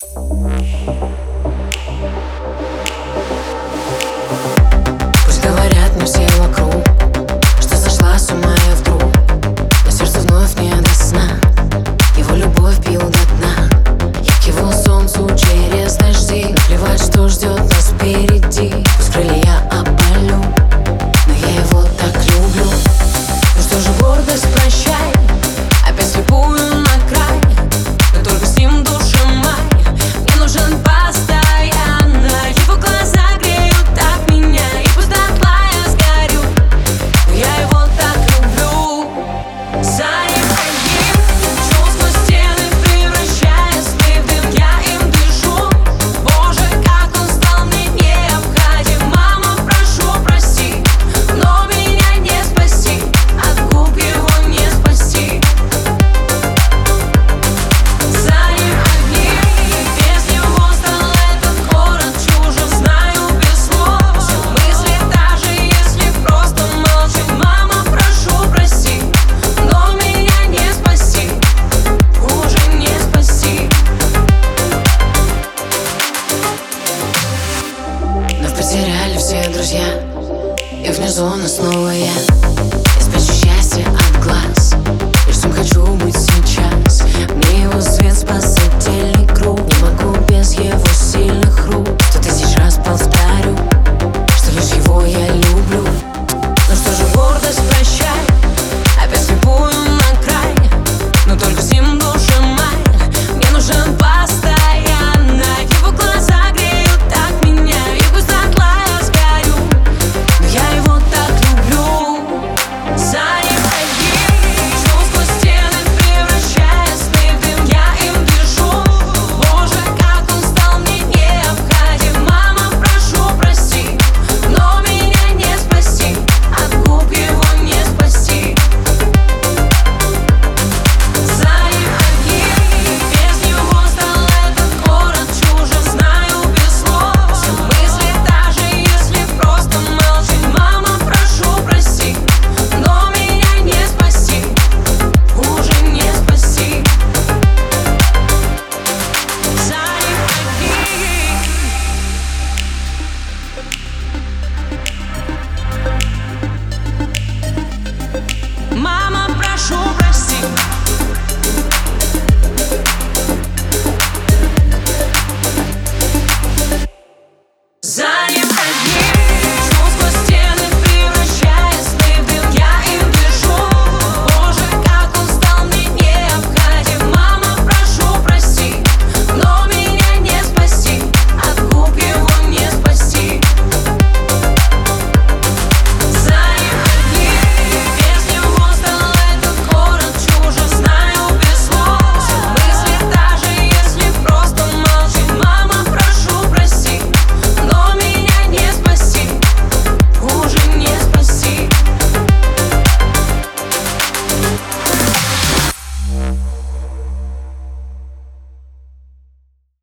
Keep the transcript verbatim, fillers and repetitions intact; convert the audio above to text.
Пусть говорят мне все вокруг, что сошла с ума я вдруг, но сердце вновь не до сна. Его любовь пил до дна. Я к его солнцу через дожди. Наплевать, что ждет нас впереди. Пусть крылья опалю, но я его так люблю. Ну что же, гордость, прощай, опять слепую на край. Но только с ним душа моя, мне нужен постоянно. Его глаза греют так меня, и пусть дотла я сгорю, но я его так люблю. За ним одним чувства стены превращая в дым, я им дышу. Боже, как он стал мне необходим. Мама, прошу, прости, но меня не спасти, от губ его не спасти. За ним одним, без него стал этот город чужим. Знаю без слов все мысли, даже если просто молчим. Мама, прошу, прости, но меня не спасти, уже не спасти. Нас потеряли все друзья, и внизу нас снова я. Я спрячу счастье от глаз, лишь с ним хочу быть сейчас. Мне его свет спасательный.